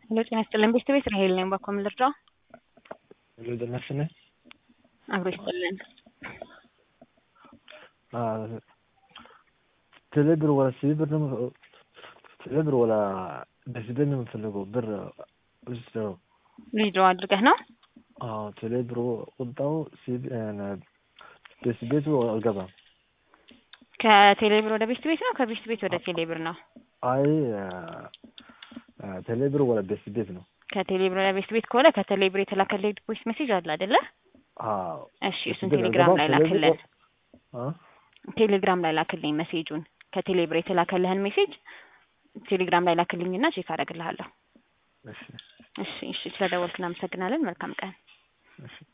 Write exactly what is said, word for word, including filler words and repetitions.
ሄሎ ጤና ይስጥልን ቤስት ቤት ራሄል ነኝ ባኮም ልርዳው ሄሎ ደናስነ አብሮ ይስጥልን አ تلبر ولا سيبر تلبر ولا بس بيني مفلقو بر وستو ቪዲዮ አድርገህ ነው اه تلبر قلتو سيب انا بس بيتو القبا ከቴሌብር ወደ ቤስት ቤት ነው ከቤስት ቤት ወደ ቴሌብር ነው اي تلبر ولا بس بيت ነው ከቴሌብር ወደ ቤስት ቤት ከሆነ ከቴሌብር የተላከልህ ዲፖዚት ሜሴጅ አለ አይደለ አዎ እሺ እሱን ቴሌግራም ላይ ላክልኝ አ ቴሌግራም ላይ ላክልኝ ሜሴጁን ከቴሌብር የተላከልህን ሜሴጅ ቴሌግራም ላይ ላክልኝና ቼክ አደርግልሃለሁ እሺ እሺ እሺ ስለደወልክና አመሰግናለን መልካም ቀን እሺ